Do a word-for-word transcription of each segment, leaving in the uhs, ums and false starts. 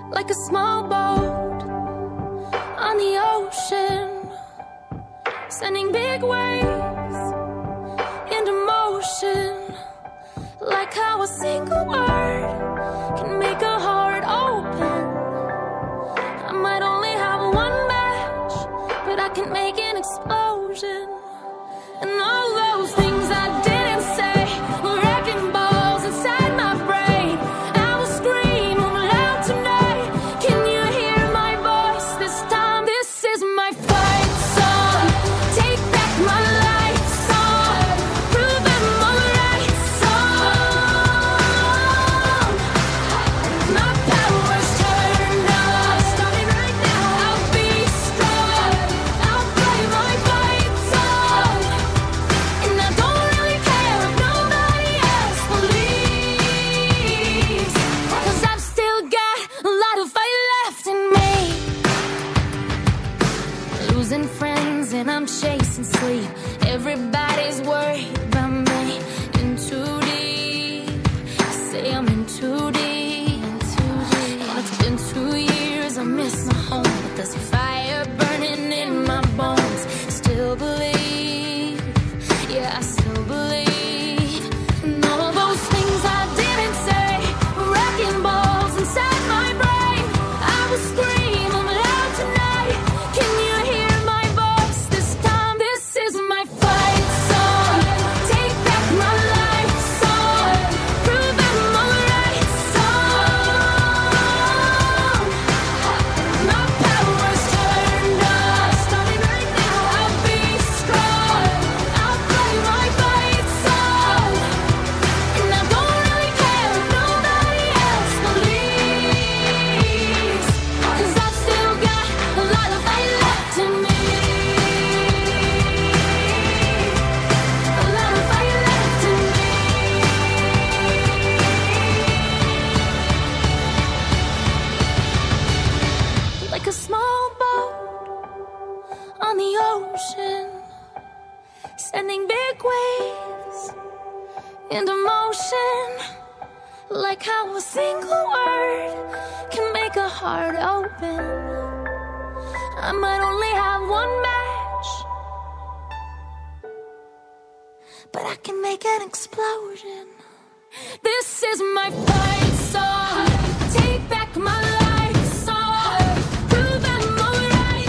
like a small boat on the ocean, sending big waves into motion, like how a single word can make a heart open. I might only have one match, but I can make an explosion. And all those things I didn't say were wrecking balls inside my brain. I will scream loud tonight. Can you hear my voice this time? This is my fight song. Take back my life song. Prove I'm alright song. My power's turned on. Starting right now. I'll be strong. I'll play my fight song. And I don't really care if nobody else believes, 'cause I've still got a lot of fight left in me. Losing friends and I'm chasing sleep. Everybody's worried about me. In too deep. I say I'm in too deep. And it's been two years, I miss my home, but there's a fire burning in my bones. Still believe, yeah, I still believe. And all those things I didn't say were wrecking balls inside my brain. I will scream I'm loud tonight. Can you hear my voice this time? This is my fight song. Take back my life song. Prove I'm alright song. My power's turned on. Starting right now. I'll be strong. I'll play my fight song. And I don't really care if nobody else believes, 'cause I've still got a lot of fight left in me. A lot of fight left in me. Like a small boat on the ocean, sending big waves into motion, like how a single word can make a heart open. I might only have one match, but I can make an explosion. This is my fight song. Take back my life song. Prove I'm alright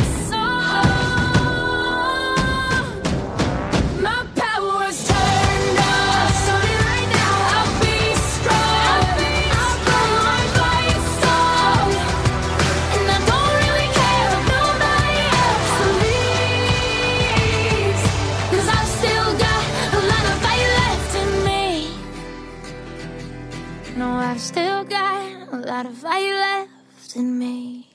song. My power's turned on. Starting right now. I'll be strong. I'll play my fight song. And I don't really care if nobody else believes, 'cause I've still got a lot of fight left in me. No, I've still got a lot of fight left in me.